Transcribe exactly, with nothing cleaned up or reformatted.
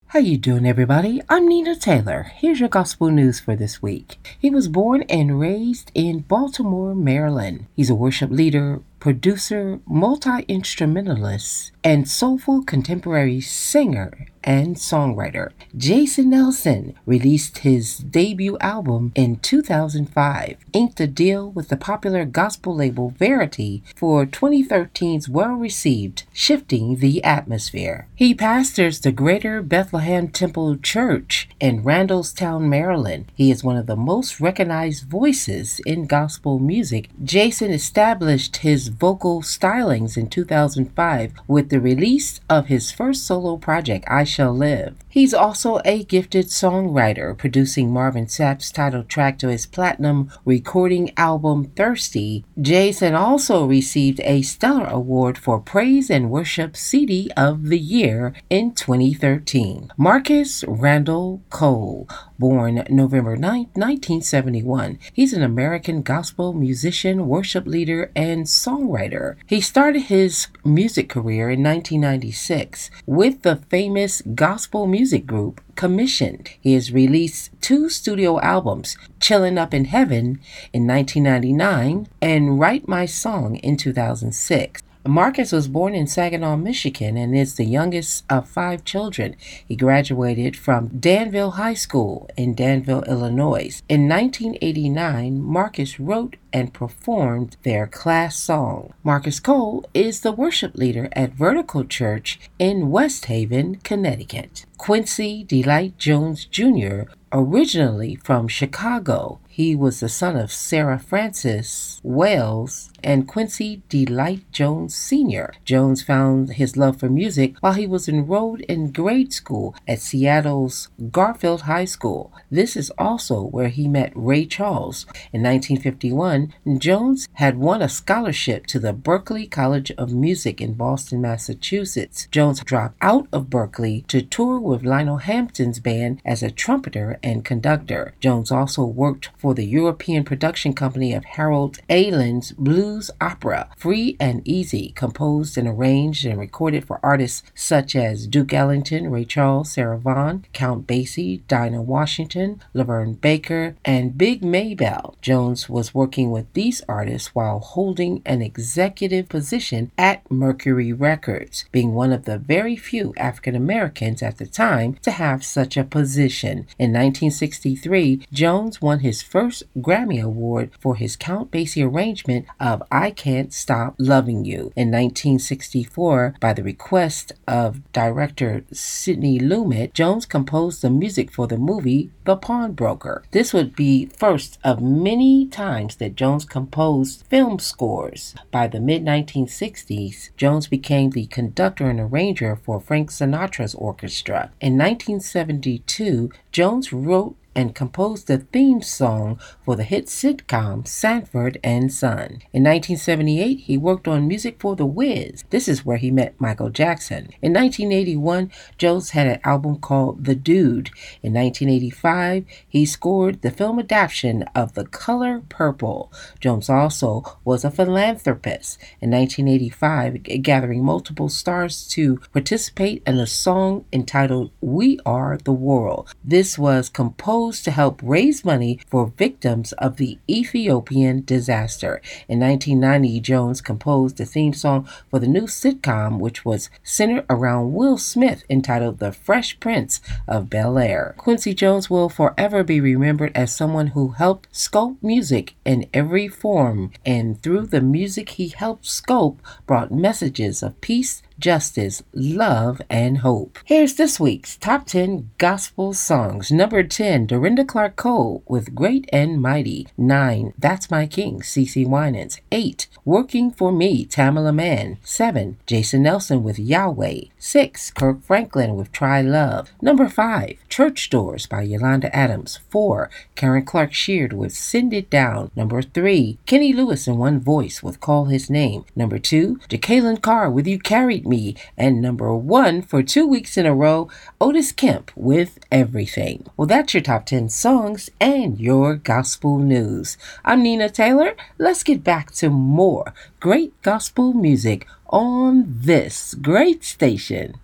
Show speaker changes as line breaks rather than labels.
How you doing, everybody? I'm Nina Taylor. Here's your gospel news for this week. He was born and raised in Baltimore, Maryland. He's a worship leader, producer, multi-instrumentalist, and soulful contemporary singer and songwriter. Jason Nelson released his debut album in two thousand five, inked a deal with the popular gospel label Verity for twenty thirteen's well-received Shifting the Atmosphere. He pastors the Greater Bethlehem Temple Church in Randallstown, Maryland. He is one of the most recognized voices in gospel music. Jason established his vocal stylings in two thousand five with the release of his first solo project, I Shall Live. He's also a gifted songwriter, producing Marvin Sapp's title track to his platinum recording album Thirsty. Jason also received a Stellar Award for Praise and Worship C D of the Year in twenty thirteen. Marcus Randall Cole, born November ninth, nineteen seventy-one. He's an American gospel musician, worship leader, and songwriter. He started his music career in nineteen ninety-six with the famous gospel music group Commissioned. He has released two studio albums, Chillin' Up in Heaven in nineteen ninety-nine and Write My Song in two thousand six. Marcus was born in Saginaw, Michigan, and is the youngest of five children. He graduated from Danville High School in Danville, Illinois. In nineteen eighty-nine, Marcus wrote and performed their class song. Marcus Cole is the worship leader at Vertical Church in West Haven, Connecticut. Quincy Delight Jones Junior, originally from Chicago, he was the son of Sarah Frances Wales and Quincy Delight Jones Senior Jones found his love for music while he was enrolled in grade school at Seattle's Garfield High School. This is also where he met Ray Charles. In nineteen fifty-one, Jones had won a scholarship to the Berklee College of Music in Boston, Massachusetts. Jones dropped out of Berklee to tour with Lionel Hampton's band as a trumpeter and conductor. Jones also worked for the European production company of Harold Alin's blues opera, Free and Easy, composed and arranged and recorded for artists such as Duke Ellington, Ray Charles, Sarah Vaughan, Count Basie, Dinah Washington, Laverne Baker, and Big Maybelle. Jones was working with these artists while holding an executive position at Mercury Records, being one of the very few African Americans at the time to have such a position. In nineteen sixty-three, Jones won his first Grammy Award for his Count Basie arrangement of I Can't Stop Loving You. In nineteen sixty-four, by the request of director Sidney Lumet, Jones composed the music for the movie The Pawnbroker. This would be first of many times that Jones composed film scores. By the mid nineteen sixties, Jones became the conductor and arranger for Frank Sinatra's orchestra. In nineteen seventy-two, Jones wrote and composed the theme song for the hit sitcom Sanford and Son. In nineteen seventy-eight, he worked on music for The Wiz. This is where he met Michael Jackson. In nineteen eighty-one, Jones had an album called The Dude. In nineteen eighty-five, he scored the film adaptation of The Color Purple. Jones also was a philanthropist. In nineteen eighty-five, gathering multiple stars to participate in a song entitled We Are the World. This was composed to help raise money for victims of the Ethiopian disaster. In nineteen ninety, Jones composed the theme song for the new sitcom, which was centered around Will Smith, entitled The Fresh Prince of Bel-Air. Quincy Jones will forever be remembered as someone who helped sculpt music in every form, and through the music he helped sculpt, brought messages of peace, justice, love, and hope. Here's this week's Top ten Gospel Songs. Number ten, Dorinda Clark Cole with Great and Mighty. nine, That's My King, CeCe Winans. eight, Working for Me, Tamala Mann. seven, Jason Nelson with Yahweh. six, Kirk Franklin with Try Love. Number five, Church Doors by Yolanda Adams. four, Karen Clark Sheard with Send It Down. Number three, Kenny Lewis in One Voice with Call His Name. Number two, Jacqueline Carr with You Carried Me. And number one for two weeks in a row, Otis Kemp with Everything. Well, that's your top ten songs and your gospel news. I'm Nina Taylor. Let's get back to more great gospel music on this great station.